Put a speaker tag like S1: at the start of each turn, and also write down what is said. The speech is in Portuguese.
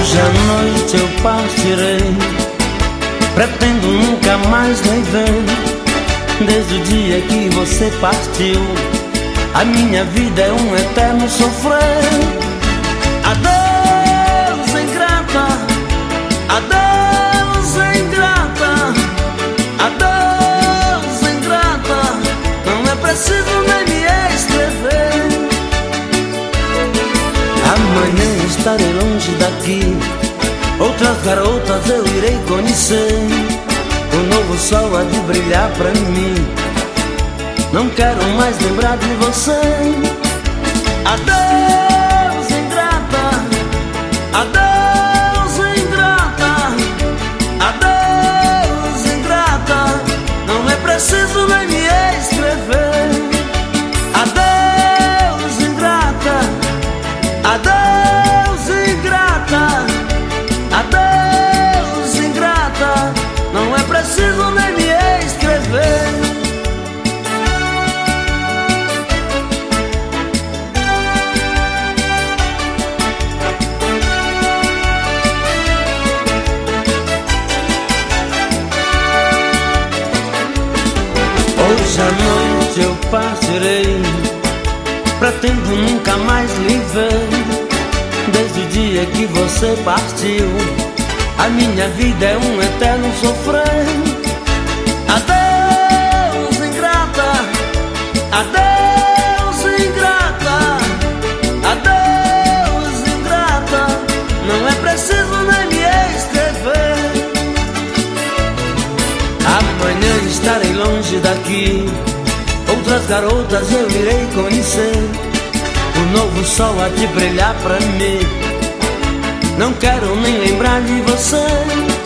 S1: Hoje à noite eu partirei, pretendo nunca mais lhe ver. Desde o dia que você partiu, a minha vida é um eterno sofrer. Adeus, ingrata, adeus, ingrata, adeus, ingrata. Não é preciso nem me escrever. Amanhã estarei longe daqui, outras garotas eu irei conhecer. O novo sol há de brilhar pra mim, não quero mais lembrar de você. Adeus, ingrata, adeus, ingrata, adeus, ingrata. Não é preciso nem me escrever. Adeus, ingrata, adeus, ingrata, adeus, ingrata. Não é preciso nem me escrever. Hoje à noite eu partirei, pretendo nunca mais lhe ver. Desde o dia que você partiu, a minha vida é um eterno sofrer. Adeus, ingrata, adeus, ingrata, adeus, ingrata. Não é preciso nem me escrever. Amanhã estarei longe daqui, outras garotas eu irei conhecer. O novo sol há de brilhar pra mim, não quero nem lembrar de você.